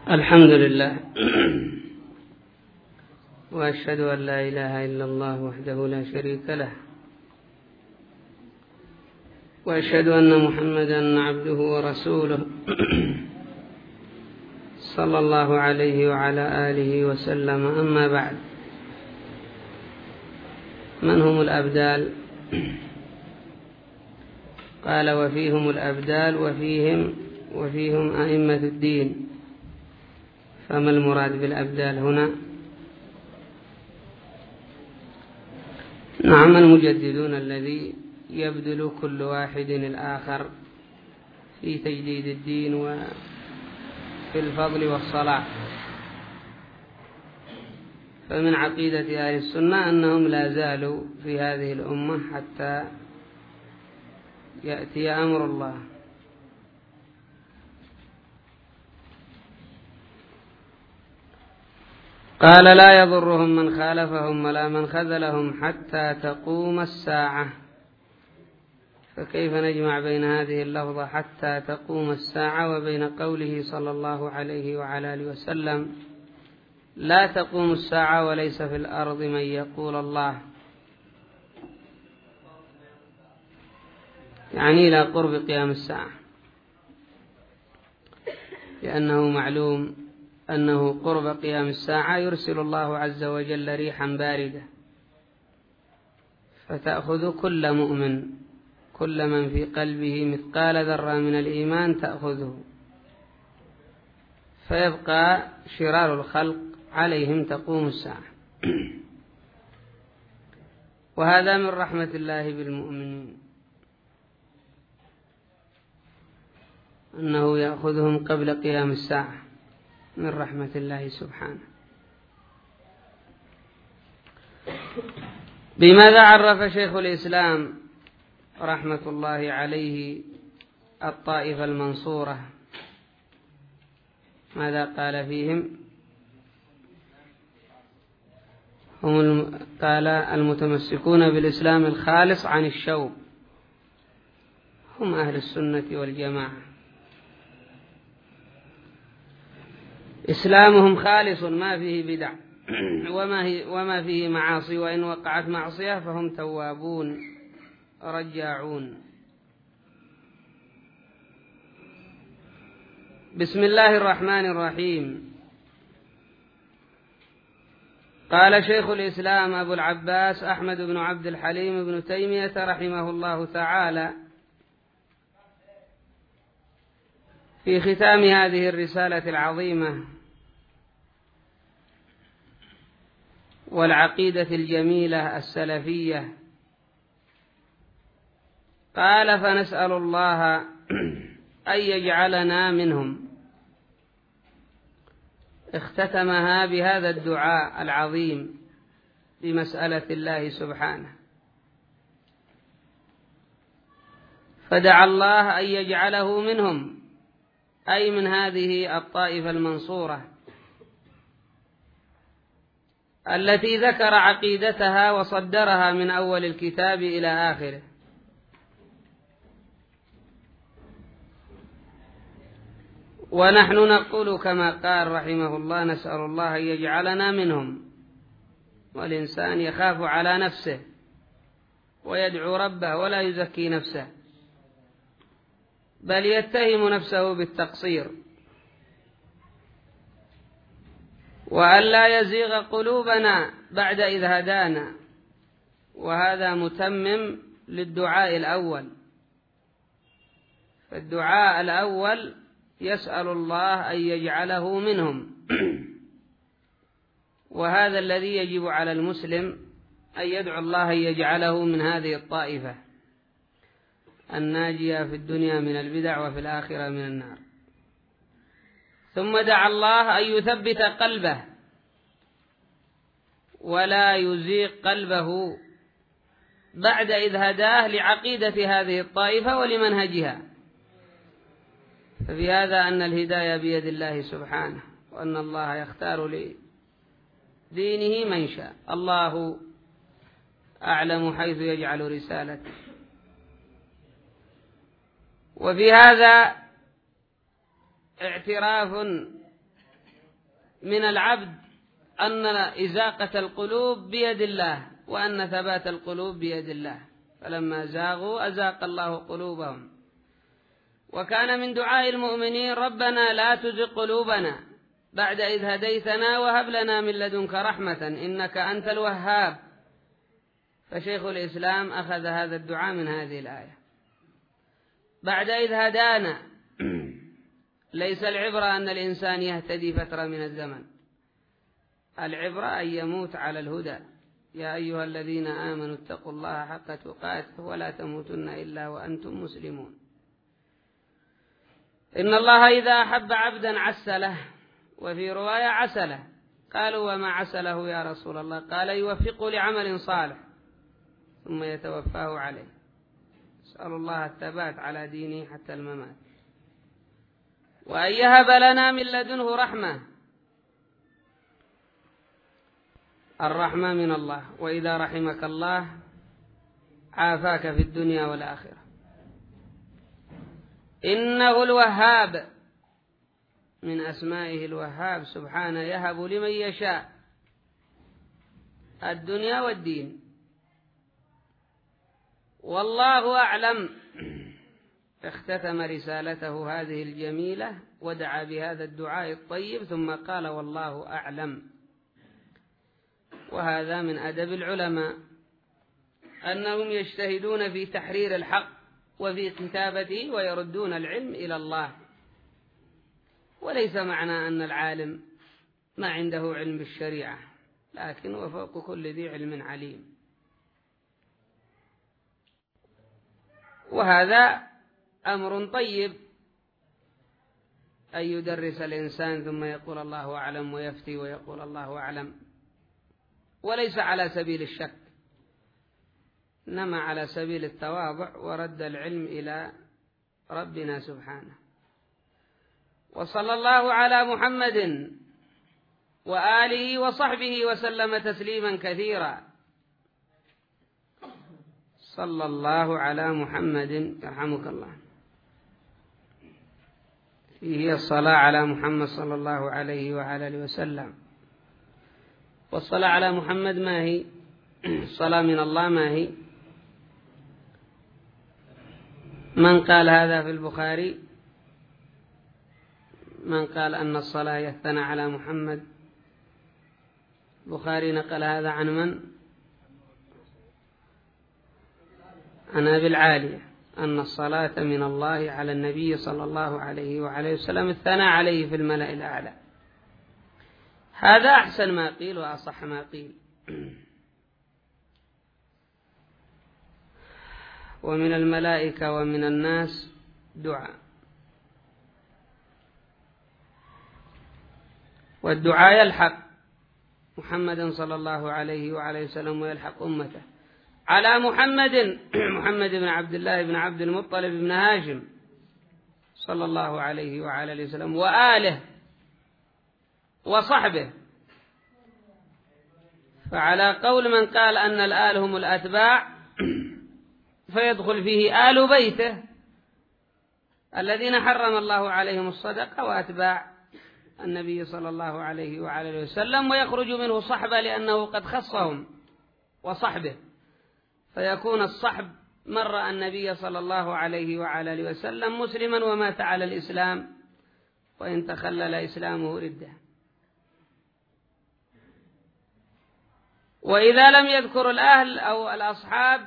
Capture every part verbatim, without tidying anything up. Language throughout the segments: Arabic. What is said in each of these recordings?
الحمد لله وأشهد أن لا إله إلا الله وحده لا شريك له، وأشهد أن محمدا عبده ورسوله صلى الله عليه وعلى آله وسلم. أما بعد، من هم الأبدال؟ قال: وفيهم الأبدال وفيهم وفيهم أئمة الدين. فما المراد بالأبدال هنا؟ نعم، المجددون الذي يبذل كل واحد الآخر في تجديد الدين وفي الفضل والصلاح. فمن عقيدة أهل السنة أنهم لا زالوا في هذه الأمة حتى يأتي أمر الله. قال: لا يضرهم من خالفهم ولا من خذلهم حتى تقوم الساعة. فكيف نجمع بين هذه اللفظة حتى تقوم الساعة وبين قوله صلى الله عليه وعلى آله وسلم: لا تقوم الساعة وليس في الأرض من يقول الله؟ يعني إلى قرب قيام الساعة، لأنه معلوم أنه قرب قيام الساعة يرسل الله عز وجل ريحا باردة فتأخذ كل مؤمن، كل من في قلبه مثقال ذرة من الإيمان تأخذه، فيبقى شرار الخلق عليهم تقوم الساعة. وهذا من رحمة الله بالمؤمنين، أنه يأخذهم قبل قيام الساعة، من رحمة الله سبحانه. بماذا عرف شيخ الإسلام رحمة الله عليه الطائفة المنصورة؟ ماذا قال فيهم؟ هم قال: المتمسكون بالإسلام الخالص عن الشوب، هم أهل السنة والجماعة. إسلامهم خالص ما فيه بدع وما, هي وما فيه معاصي، وإن وقعت معصية فهم توابون رجاعون. بسم الله الرحمن الرحيم. قال شيخ الإسلام أبو العباس أحمد بن عبد الحليم بن تيمية رحمه الله تعالى في ختام هذه الرسالة العظيمة والعقيدة الجميلة السلفية، قال: فنسأل الله أن يجعلنا منهم. اختتمها بهذا الدعاء العظيم بمسألة الله سبحانه، فدعا الله أن يجعله منهم، أي من هذه الطائفة المنصورة التي ذكر عقيدتها وصدرها من أول الكتاب إلى آخره. ونحن نقول كما قال رحمه الله: نسأل الله أن يجعلنا منهم. والإنسان يخاف على نفسه ويدعو ربه ولا يزكي نفسه، بل يتهم نفسه بالتقصير، وأن لا يزيغ قلوبنا بعد إذ هدانا. وهذا متمم للدعاء الأول. فالدعاء الأول يسأل الله أن يجعله منهم، وهذا الذي يجب على المسلم أن يدعو الله أن يجعله من هذه الطائفة الناجية في الدنيا من البدع وفي الآخرة من النار. ثم دعا الله أن يثبت قلبه ولا يزيغ قلبه بعد إذ هداه لعقيدة هذه الطائفة ولمنهجها. ففي هذا أن الهداية بيد الله سبحانه، وأن الله يختار لدينه من شاء. الله أعلم حيث يجعل رسالته. وفي هذا اعتراف من العبد أن إزاقة القلوب بيد الله، وأن ثبات القلوب بيد الله، فلما زاغوا أزاق الله قلوبهم. وكان من دعاء المؤمنين ربنا لا تزغ قلوبنا بعد إذ هديتنا وهب لنا من لدنك رحمة إنك أنت الوهاب. فشيخ الإسلام أخذ هذا الدعاء من هذه الآية. بعد إذ هدانا ليس العبرة أن الإنسان يهتدي فترة من الزمن، العبرة أن يموت على الهدى. يا أيها الذين آمنوا اتقوا الله حق تقاته ولا تموتن إلا وأنتم مسلمون. إن الله إذا أحب عبدا عسله، وفي رواية عسله. قالوا وما عسله يا رسول الله؟ قال يوفقه لعمل صالح ثم يتوفاه عليه. نسأل الله الثبات على دينه حتى الممات. وأن يهب لنا من لدنه رحمة، الرحمة من الله، وإذا رحمك الله عافاك في الدنيا والآخرة. إنه الوهاب، من أسمائه الوهاب سبحانه، يهب لمن يشاء الدنيا والدين. والله أعلم. اختتم رسالته هذه الجميلة ودعا بهذا الدعاء الطيب ثم قال والله أعلم. وهذا من أدب العلماء أنهم يجتهدون في تحرير الحق وفي كتابته ويردون العلم إلى الله. وليس معنى أن العالم ما عنده علم بالشريعة، لكن وفوق كل ذي علم عليم. وهذا أمر طيب أن يدرس الإنسان ثم يقول الله أعلم ويفتي ويقول الله أعلم، وليس على سبيل الشك، إنما على سبيل التواضع ورد العلم إلى ربنا سبحانه. وصلى الله على محمد وآله وصحبه وسلم تسليما كثيرا. صلى الله على محمد، يرحمك الله. فيه الصلاة على محمد صلى الله عليه وعلى آله وسلم. والصلاة على محمد ما هي؟ الصلاة من الله ما هي؟ من قال هذا في البخاري؟ من قال أن الصلاة يثنى على محمد؟ البخاري نقل هذا عن من؟ عن أبي العالية، أن الصلاة من الله على النبي صلى الله عليه وعليه وسلم الثناء عليه في الملأ الأعلى. هذا أحسن ما قيل وأصح ما قيل. ومن الملائكة ومن الناس دعاء، والدعاء يلحق محمدا صلى الله عليه وعليه وسلم ويلحق أمته. على محمد محمد بن عبد الله بن عبد المطلب بن هاشم صلى الله عليه وعلى آله وسلم وآله وصحبه. فعلى قول من قال أن الآل هم الأتباع فيدخل فيه آل بيته الذين حرم الله عليهم الصدقة وأتباع النبي صلى الله عليه وعلى آله وسلم، ويخرج منه صحبة لأنه قد خصهم وصحبه، فيكون الصحب من رأى النبي صلى الله عليه وعلى آله وسلم مسلما ومات على الإسلام وإن تخلل إسلامه ردة. وإذا لم يذكر الأهل أو الأصحاب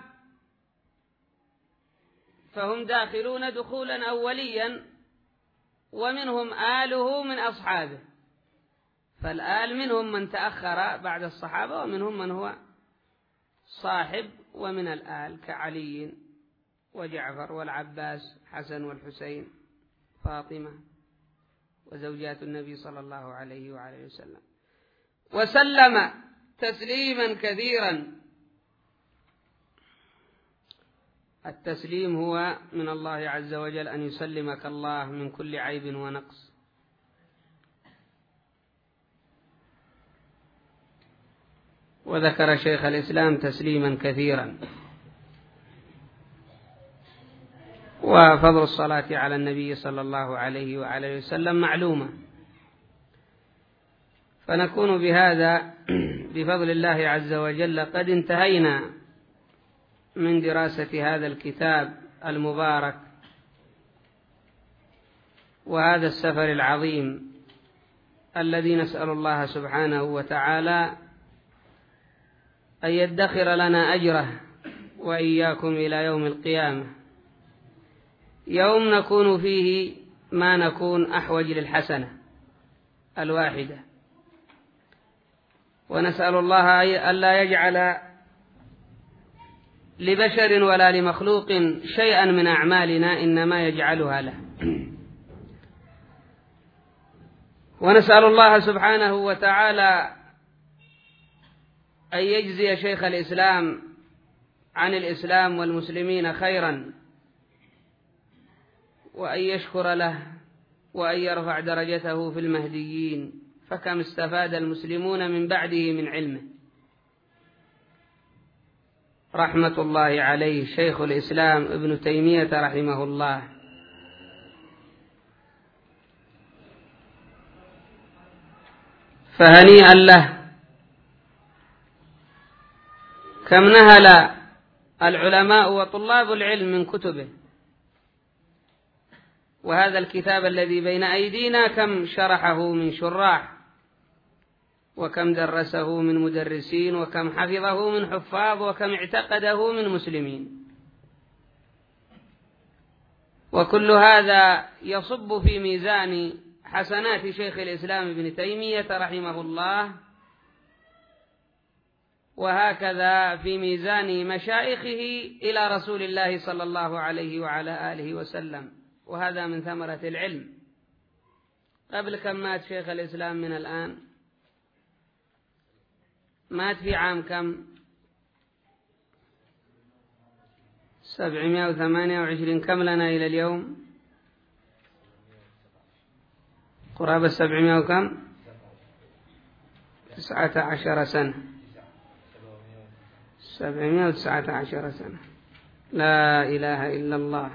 فهم داخلون دخولا أوليا، ومنهم آله من أصحابه. فالآل منهم من تأخر بعد الصحابة، ومنهم من هو صاحب ومن الآل كعلي وجعفر والعباس حسن والحسين فاطمة وزوجات النبي صلى الله عليه وعليه وسلم. وسلم تسليما كثيرا. التسليم هو من الله عز وجل أن يسلمك الله من كل عيب ونقص. وذكر شيخ الإسلام تسليما كثيرا. وفضل الصلاة على النبي صلى الله عليه وعلى آله وسلم معلومة، فنكون بهذا بفضل الله عز وجل قد انتهينا من دراسة هذا الكتاب المبارك وهذا السفر العظيم الذي نسأل الله سبحانه وتعالى أن يدخر لنا أجره وإياكم إلى يوم القيامة، يوم نكون فيه ما نكون أحوج للحسنة الواحدة. ونسأل الله ألا يجعل لبشر ولا لمخلوق شيئا من أعمالنا إنما يجعلها له. ونسأل الله سبحانه وتعالى أن يجزي شيخ الإسلام عن الإسلام والمسلمين خيرا، وأن يشكر له، وأن يرفع درجته في المهديين، فكم استفاد المسلمون من بعده من علمه رحمة الله عليه شيخ الإسلام ابن تيمية رحمه الله. فهنيئا له، كم نهل العلماء وطلاب العلم من كتبه، وهذا الكتاب الذي بين أيدينا كم شرحه من شراح، وكم درسه من مدرسين، وكم حفظه من حفاظ، وكم اعتقده من مسلمين. وكل هذا يصب في ميزان حسنات شيخ الإسلام ابن تيمية رحمه الله، وهكذا في ميزان مشايخه إلى رسول الله صلى الله عليه وعلى آله وسلم. وهذا من ثمرة العلم. قبل كم مات شيخ الإسلام من الآن؟ مات في عام كم؟ سبعمائة وثمانية وعشرين. كم لنا إلى اليوم؟ قرابة سبعمائة وكم؟ تسعة عشر سنة. سبعمائة وتسعة عشر سنة. لا إله إلا الله.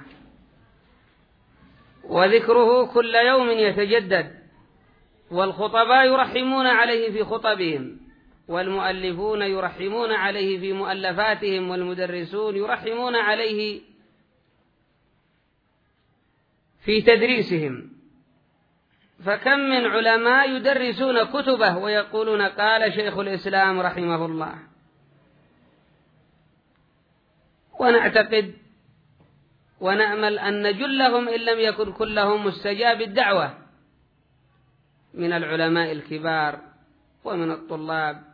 وذكره كل يوم يتجدد، والخطباء يرحمون عليه في خطبهم، والمؤلفون يرحمون عليه في مؤلفاتهم، والمدرسون يرحمون عليه في تدريسهم. فكم من علماء يدرسون كتبه ويقولون قال شيخ الإسلام رحمه الله. ونعتقد ونأمل أن جلهم إن لم يكن كلهم مستجاب الدعوة من العلماء الكبار ومن الطلاب،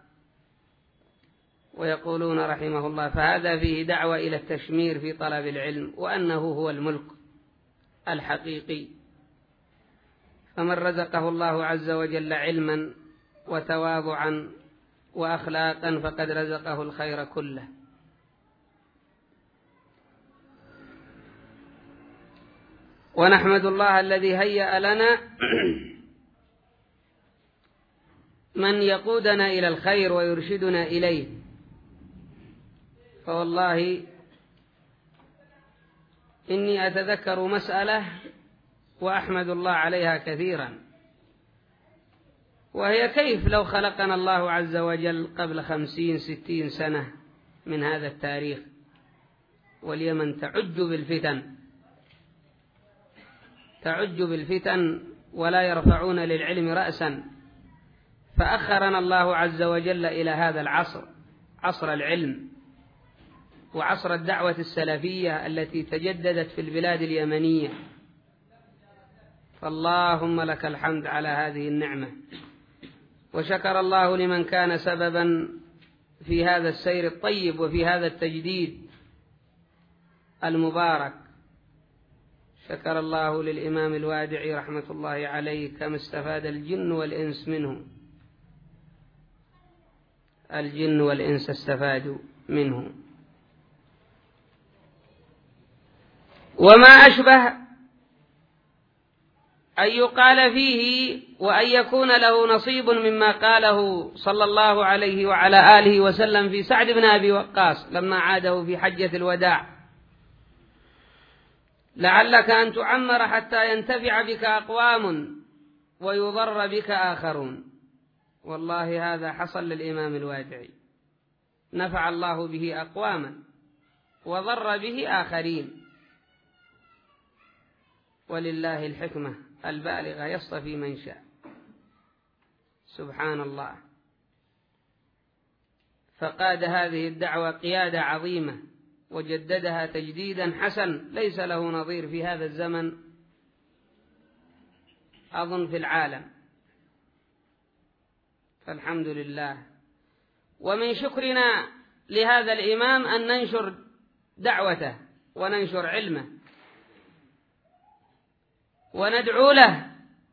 ويقولون رحمه الله. فهذا فيه دعوة إلى التشمير في طلب العلم، وأنه هو الملك الحقيقي. فمن رزقه الله عز وجل علما وتواضعا وأخلاقا فقد رزقه الخير كله. ونحمد الله الذي هيأ لنا من يقودنا إلى الخير ويرشدنا إليه. فوالله إني أتذكر مسألة وأحمد الله عليها كثيرا، وهي كيف لو خلقنا الله عز وجل قبل خمسين ستين سنة من هذا التاريخ، واليمن تعج بالفتن تعج بالفتن ولا يرفعون للعلم رأسا، فأخرنا الله عز وجل إلى هذا العصر، عصر العلم وعصر الدعوة السلفية التي تجددت في البلاد اليمنية. فاللهم لك الحمد على هذه النعمة. وشكر الله لمن كان سببا في هذا السير الطيب وفي هذا التجديد المبارك. شكر الله للإمام الوادعي رحمة الله عليه كما استفاد الجن والإنس منه. الجن والإنس استفادوا منه. وما أشبه أن يقال فيه وأن يكون له نصيب مما قاله صلى الله عليه وعلى آله وسلم في سعد بن أبي وقاص لما عاده في حجة الوداع: لعلك أن تعمر حتى ينتفع بك أقوام ويضر بك آخرون. والله هذا حصل للإمام الوادعي، نفع الله به أقواما وضر به آخرين، ولله الحكمة البالغة يصطفي من شاء. سبحان الله. فقاد هذه الدعوة قيادة عظيمة وجددها تجديدا حسن ليس له نظير في هذا الزمن أظن في العالم، فالحمد لله. ومن شكرنا لهذا الإمام أن ننشر دعوته وننشر علمه وندعو له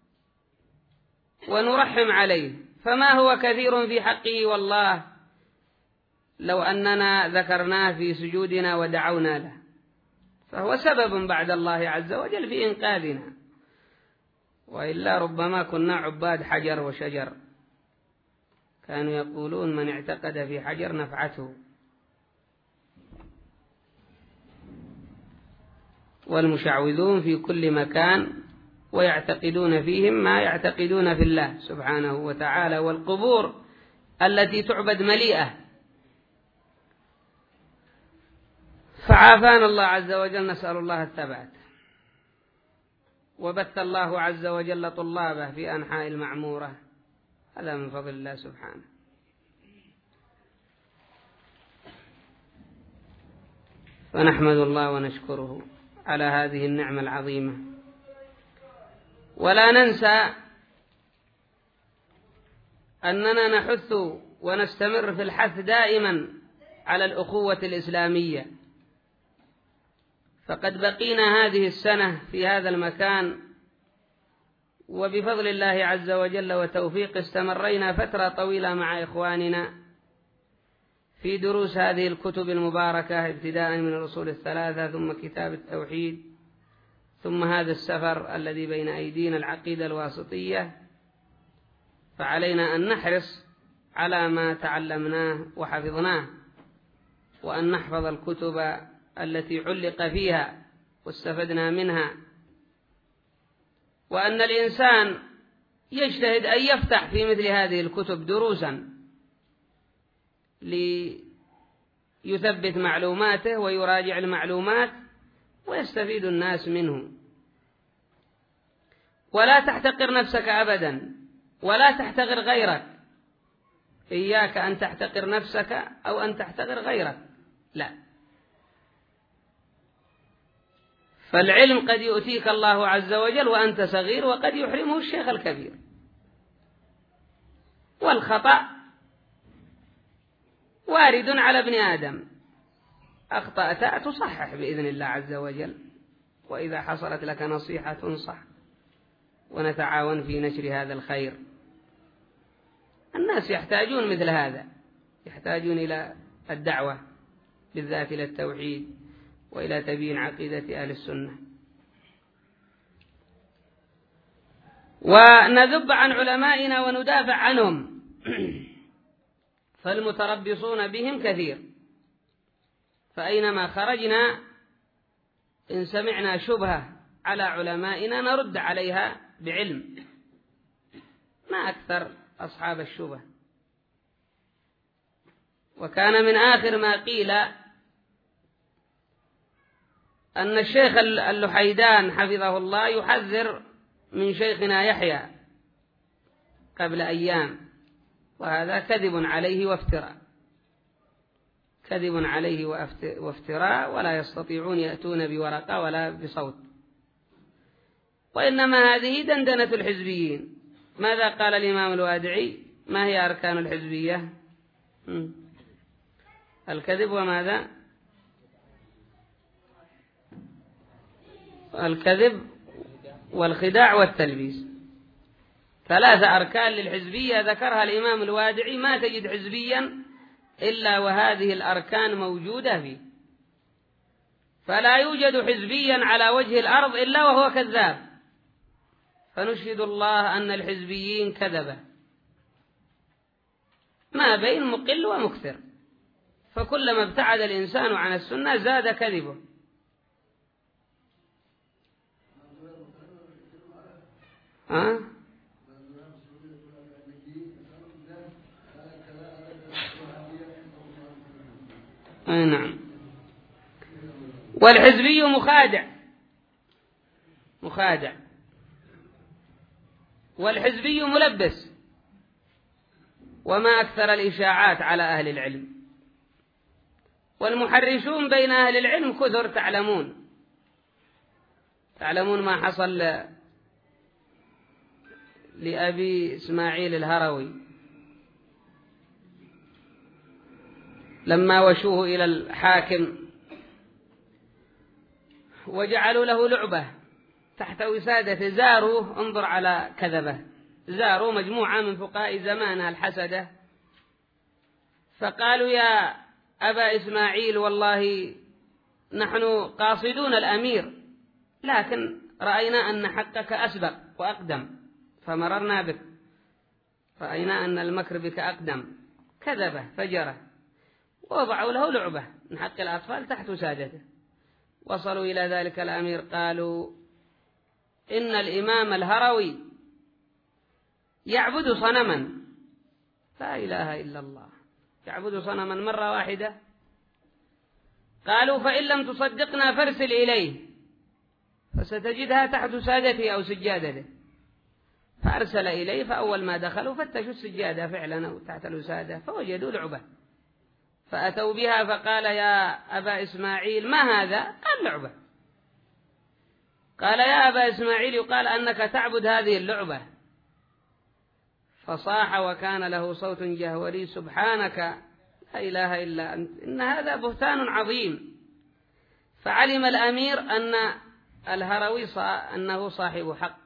ونرحم عليه، فما هو كثير في حقه والله لو أننا ذكرناه في سجودنا ودعونا له، فهو سبب بعد الله عز وجل في إنقاذنا، وإلا ربما كنا عباد حجر وشجر. كانوا يقولون من اعتقد في حجر نفعته، والمشعوذون في كل مكان ويعتقدون فيهم ما يعتقدون في الله سبحانه وتعالى، والقبور التي تعبد مليئة. فعافانا الله عز وجل، نسأل الله الثبات. وبث الله عز وجل طلابه في أنحاء المعمورة، هذا من فضل الله سبحانه. فنحمد الله ونشكره على هذه النعمة العظيمة، ولا ننسى أننا نحث ونستمر في الحث دائما على الأخوة الإسلامية. فقد بقينا هذه السنة في هذا المكان، وبفضل الله عز وجل وتوفيق استمرينا فترة طويلة مع إخواننا في دروس هذه الكتب المباركة، ابتداء من الأصول الثلاثة ثم كتاب التوحيد ثم هذا السفر الذي بين أيدينا العقيدة الواسطية. فعلينا أن نحرص على ما تعلمناه وحفظناه، وأن نحفظ الكتب التي علق فيها واستفدنا منها، وأن الإنسان يجتهد أن يفتح في مثل هذه الكتب دروسا ليثبت معلوماته ويراجع المعلومات ويستفيد الناس منه. ولا تحتقر نفسك أبدا، ولا تحتقر غيرك. إياك أن تحتقر نفسك أو أن تحتقر غيرك، لا. فالعلم قد يؤتيك الله عز وجل وأنت صغير، وقد يحرمه الشيخ الكبير. والخطأ وارد على ابن آدم، أخطأت تصحح بإذن الله عز وجل، وإذا حصلت لك نصيحة تنصح، ونتعاون في نشر هذا الخير. الناس يحتاجون مثل هذا، يحتاجون إلى الدعوة بالذات إلى التوحيد وإلى تبيين عقيدة أهل السنة. ونذب عن علمائنا وندافع عنهم، فالمتربصون بهم كثير. فأينما خرجنا إن سمعنا شبهة على علمائنا نرد عليها بعلم، ما أكثر أصحاب الشبه. وكان من آخر ما قيل أن الشيخ اللحيدان حفظه الله يحذر من شيخنا يحيى قبل أيام، وهذا كذب عليه وافتراء، كذب عليه وافتراء، ولا يستطيعون يأتون بورقة ولا بصوت. وإنما هذه دندنة الحزبيين. ماذا قال الإمام الوادعي؟ ما هي أركان الحزبية؟ الكذب وماذا؟ الكذب والخداع والتلبيس، ثلاثة أركان للحزبية ذكرها الإمام الوادعي. ما تجد حزبيا إلا وهذه الأركان موجودة فيه، فلا يوجد حزبيا على وجه الأرض إلا وهو كذاب. فنشهد الله أن الحزبيين كذبة ما بين مقل ومكثر، فكلما ابتعد الإنسان عن السنة زاد كذبه. ها؟ أي نعم. والحزبي مخادع مخادع والحزبي ملبس، وما أكثر الإشاعات على أهل العلم. والمحرشون بين أهل العلم كثر، تعلمون تعلمون ما حصل لأبي إسماعيل الهروي لما وشوه إلى الحاكم وجعلوا له لعبة تحت وسادة، زاروه، انظر على كذبه، زاروا مجموعة من فقهاء زمانها الحسدة فقالوا يا أبا إسماعيل والله نحن قاصدون الأمير، لكن رأينا أن حقك أسبق وأقدم فمررنا بك، رأينا أن المكر بك أقدم. كذبه فجره، ووضعوا له لعبة من حق الأطفال تحت وسادته. وصلوا إلى ذلك الأمير قالوا إن الإمام الهروي يعبد صنما، لا إله إلا الله، يعبد صنما مرة واحدة. قالوا فإن لم تصدقنا فارسل إليه فستجدها تحت سادته أو سجادته. فأرسل إليه، فأول ما دخلوا فتشوا السجادة فعلا أو تحت الوسادة فوجدوا لعبة، فأتوا بها فقال يا أبا إسماعيل ما هذا؟ قال لعبة. قال يا أبا إسماعيل يقال أنك تعبد هذه اللعبة. فصاح وكان له صوت جهوري سبحانك لا إله إلا أنت، إن هذا بهتان عظيم. فعلم الأمير أن الهروي أنه صاحب حق،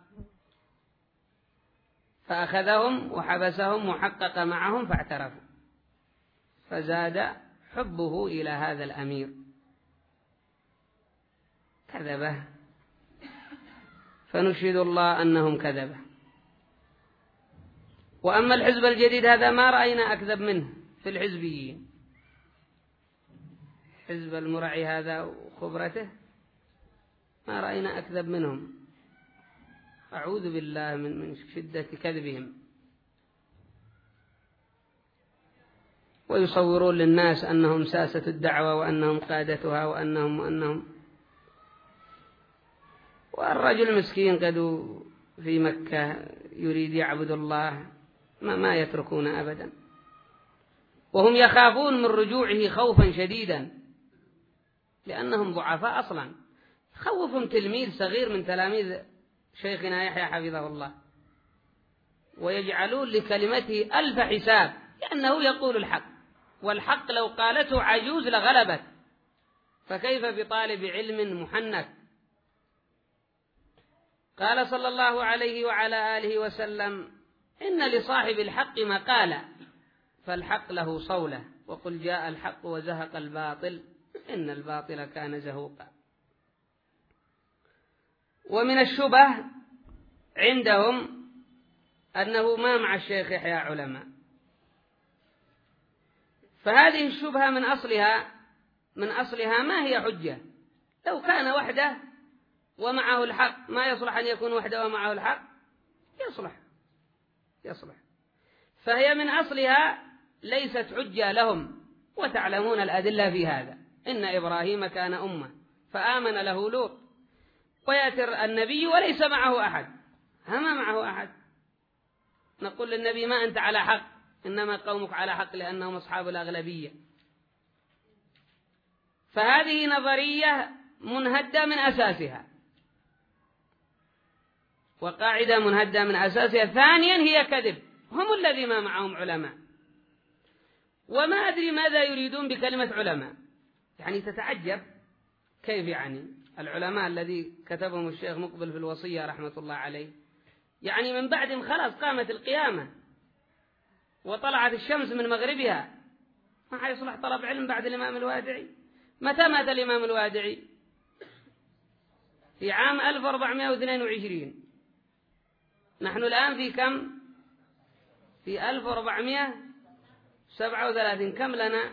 فأخذهم وحبسهم وحقق معهم فاعترفوا، فزاد حبه إلى هذا الأمير. كذبه، فنشهد الله أنهم كذبه. وأما الحزب الجديد هذا ما رأينا أكذب منه في الحزبيين، حزب المرعي هذا وخبرته ما رأينا أكذب منهم، أعوذ بالله من من شدة كذبهم. ويصورون للناس أنهم ساسة الدعوة وأنهم قادتها وأنهم وأنهم والرجل مسكين قد في مكة يريد يعبد الله ما, ما يتركون أبدا، وهم يخافون من رجوعه خوفا شديدا لأنهم ضعفاء أصلا. خوفهم تلميذ صغير من تلاميذ شيخنا يحيى حفظه الله ويجعلون لكلمته ألف حساب، لأنه يقول الحق، والحق لو قالته عجوز لغلبت، فكيف بطالب علم محنك؟ قال صلى الله عليه وعلى آله وسلم إن لصاحب الحق مقالة فالحق له صولة، وقل جاء الحق وزهق الباطل إن الباطل كان زهوقا. ومن الشبه عندهم أنه ما مع الشيخ يحيى علماء، فهذه الشبهة من أصلها من أصلها ما هي حجة. لو كان وحده ومعه الحق ما يصلح أن يكون وحده ومعه الحق، يصلح يصلح فهي من أصلها ليست حجة لهم. وتعلمون الأدلة في هذا، إن إبراهيم كان أمة فآمن له لوط، ويأتي النبي وليس معه أحد، هما معه أحد، نقول للنبي ما أنت على حق، إنما قومك على حق لأنهم أصحاب الأغلبية. فهذه نظرية منهدة من أساسها، وقاعدة منهدة من أساسها. ثانيا هي كذب، هم الذي ما معهم علماء، وما أدري ماذا يريدون بكلمة علماء. يعني تتعجب كيف يعني العلماء الذي كتبهم الشيخ مقبل في الوصية رحمة الله عليه، يعني من بعدهم خلاص قامت القيامة وطلعت الشمس من مغربها، ما حيصلح طلب علم بعد الإمام الوادعي. متى مات الإمام الوادعي؟ في عام ألف وأربعمائة واثنين وعشرين، نحن الآن في كم؟ في ألف وأربعمائة وسبعة وثلاثين، كم لنا؟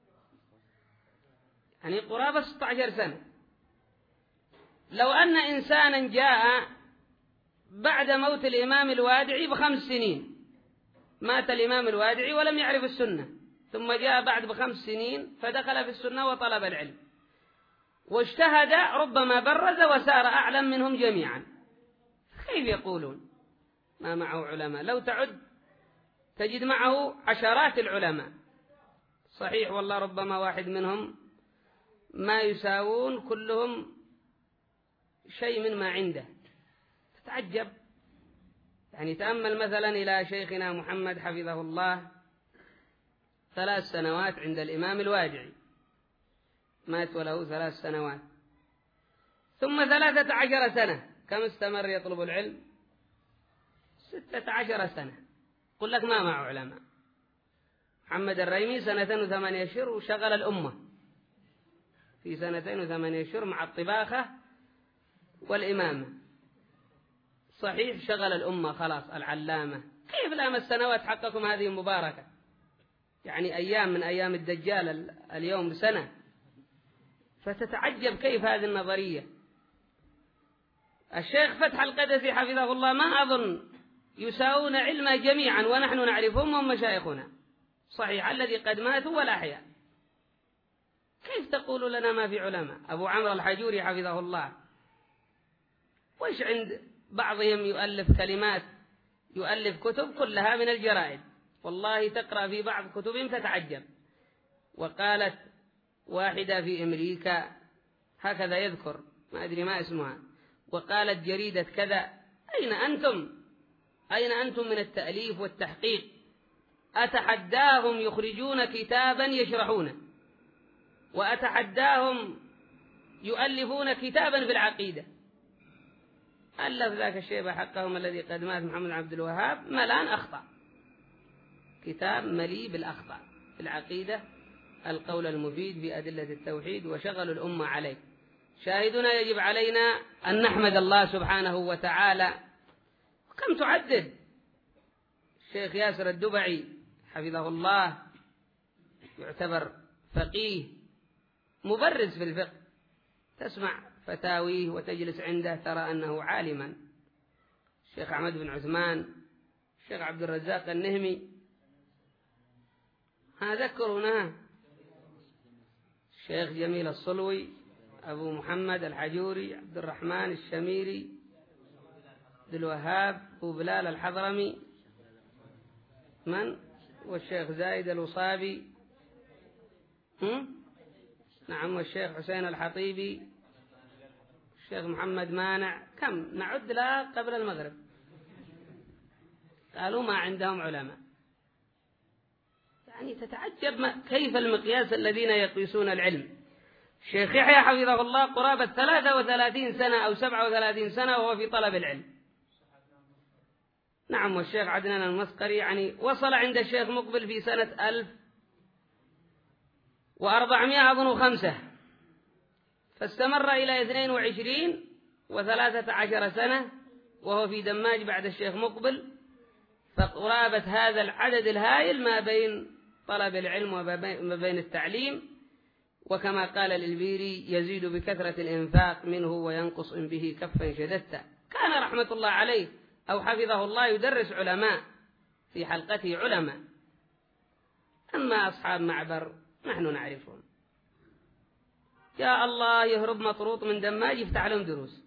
يعني قرابة ستة عشر سنة. لو أن إنسانا جاء بعد موت الإمام الوادعي بخمس سنين، مات الإمام الوادعي ولم يعرف السنة، ثم جاء بعد بخمس سنين فدخل في السنة وطلب العلم واجتهد، ربما برز وسار أعلم منهم جميعا. كيف يقولون ما معه علماء؟ لو تعد تجد معه عشرات العلماء، صحيح والله ربما واحد منهم ما يساوون كلهم شيء من ما عنده. تتعجب. يعني تأمل مثلا إلى شيخنا محمد حفظه الله، ثلاث سنوات عند الإمام الواجعي، مات وله ثلاث سنوات، ثم ثلاثة عشر سنة. كم استمر يطلب العلم؟ ستة عشر سنة. قل لك ما معه علماء. محمد الريمي سنتين وثمانية أشهر وشغل الأمة في سنتين وثمانية أشهر مع الطباخة والإمامة. صحيح شغل الأمة خلاص، العلامة. كيف لام السنوات حقكم هذه مباركة؟ يعني أيام من أيام الدجال، اليوم سنة. فتتعجب كيف هذه النظرية. الشيخ فتح القدسي حفظه الله ما أظن يساوون علما جميعا، ونحن نعرفهم وهم مشايخنا، صحيح الذي قد ماتوا والأحياء. كيف تقول لنا ما في علماء؟ أبو عمرو الحجوري حفظه الله، وإيش عند بعضهم يؤلف كلمات، يؤلف كتب كلها من الجرائد، والله تقرأ في بعض كتبهم تتعجب. وقالت واحدة في أمريكا هكذا يذكر، ما أدري ما اسمها، وقالت جريدة كذا. أين أنتم؟ أين أنتم من التأليف والتحقيق؟ أتحداهم يخرجون كتابا يشرحونه، وأتحداهم يؤلفون كتابا في العقيدة. ألف ذاك الشيبة حقهم الذي قد مات محمد عبد الوهاب ملان أخطأ، كتاب مليء بالأخطاء في العقيدة، القول المفيد في أدلة التوحيد، وشغل الأمة عليه. شاهدنا يجب علينا أن نحمد الله سبحانه وتعالى. كم تعدد الشيخ ياسر الدبعي حفظه الله، يعتبر فقيه مبرز في الفقه، تسمع فتاويه وتجلس عنده ترى أنه عالما. الشيخ أحمد بن عثمان، الشيخ عبد الرزاق النهمي، ها ذكرونها، الشيخ جميل الصلوي، أبو محمد الحجوري، عبد الرحمن الشميري، عبد الوهاب، أبو بلال الحضرمي، من؟ والشيخ زايد الوصابي، نعم، والشيخ حسين الحطيبي، الشيخ محمد مانع. كم نعد لها قبل المغرب. قالوا ما عندهم علماء. يعني تتعجب ما كيف المقياس الذين يقيسون العلم. الشيخ يحيى حفظه الله قرابة ثلاثة وثلاثين سنة أو سبعة وثلاثين سنة وهو في طلب العلم. نعم، والشيخ عدنان المسقري يعني وصل عند الشيخ مقبل في سنة ألف وأربعمائة أظن خمسة، فاستمر إلى اثنين وعشرين وثلاثة عشر سنة وهو في دماج بعد الشيخ مقبل. فقرابة هذا العدد الهائل ما بين طلب العلم وما بين التعليم. وكما قال الإلبيري يزيد بكثرة الإنفاق منه وينقص إن به كفا شددت. كان رحمة الله عليه أو حفظه الله يدرس علماء في حلقته علماء. أما أصحاب معبر نحن نعرفهم، يا الله يهرب مطروط من دماج يفتح لهم دروس.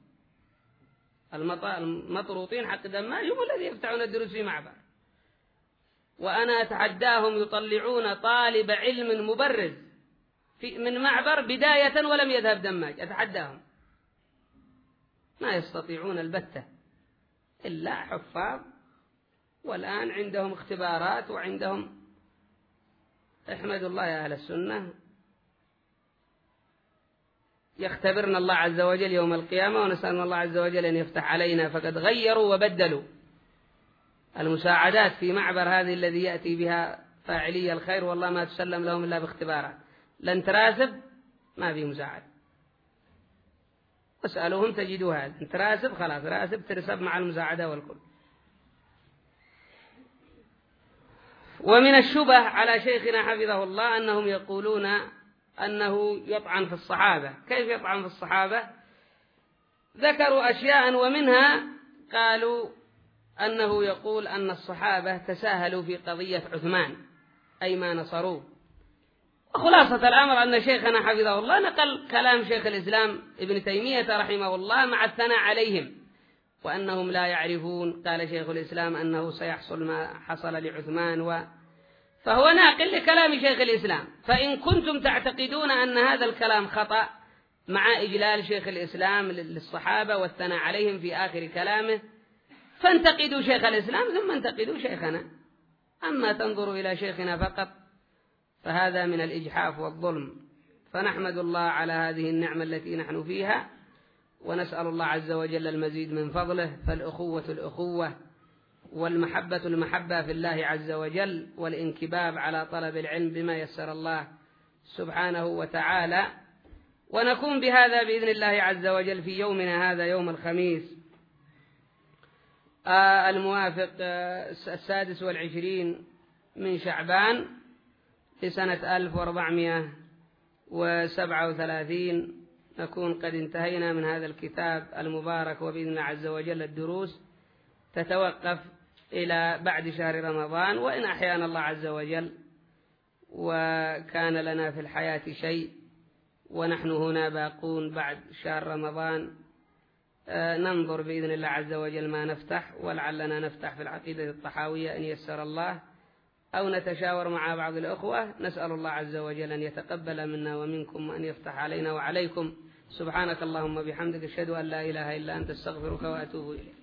المطروطين حق دماج هم الذين يفتحون الدروس في معبر، وأنا أتحداهم يطلعون طالب علم مبرز في من معبر بداية ولم يذهب دماج، أتحداهم ما يستطيعون البتة إلا حفاظ، والآن عندهم اختبارات وعندهم. احمد الله يا أهل السنة، يختبرنا الله عز وجل يوم القيامة، ونسأل الله عز وجل أن يفتح علينا. فقد غيروا وبدلوا المساعدات في معبر هذه الذي يأتي بها فاعلي الخير، والله ما تسلم لهم إلا باختبارات. لن تراسب ما في مساعد، واسألوهم تجدوا هذا. انت راسب خلاص، راسب ترسب مع المساعدة والكل. ومن الشبه على شيخنا حفظه الله أنهم يقولون أنه يطعن في الصحابة. كيف يطعن في الصحابة؟ ذكروا أشياء، ومنها قالوا أنه يقول أن الصحابة تساهلوا في قضية عثمان، أي ما نصروه خلاصة الأمر أن شيخنا حفظه الله نقل كلام شيخ الإسلام ابن تيمية رحمه الله مع الثناء عليهم وأنهم لا يعرفون. قال شيخ الإسلام أنه سيحصل ما حصل لعثمان و فهو ناقل لكلام شيخ الإسلام. فإن كنتم تعتقدون أن هذا الكلام خطأ مع إجلال شيخ الإسلام للصحابة والثناء عليهم في آخر كلامه فانتقدوا شيخ الإسلام ثم انتقدوا شيخنا. أما تنظروا إلى شيخنا فقط فهذا من الإجحاف والظلم. فنحمد الله على هذه النعمة التي نحن فيها ونسأل الله عز وجل المزيد من فضله. فالأخوة الأخوة والمحبة المحبة في الله عز وجل والانكباب على طلب العلم بما يسر الله سبحانه وتعالى. ونكون بهذا بإذن الله عز وجل في يومنا هذا يوم الخميس آه الموافق آه السادس والعشرين من شعبان لسنة ألف وأربعمائة وسبعة وثلاثين نكون قد انتهينا من هذا الكتاب المبارك. وبإذن الله عز وجل الدروس تتوقف إلى بعد شهر رمضان وإن أحيانا الله عز وجل وكان لنا في الحياة شيء ونحن هنا باقون بعد شهر رمضان ننظر بإذن الله عز وجل ما نفتح ولعلنا نفتح في العقيدة الطحاوية إن يسر الله أو نتشاور مع بعض الأخوة. نسأل الله عز وجل أن يتقبل منا ومنكم وأن يفتح علينا وعليكم. سبحانك اللهم بحمدك أشهد أن لا إله إلا أنت استغفرك وأتوب إليك.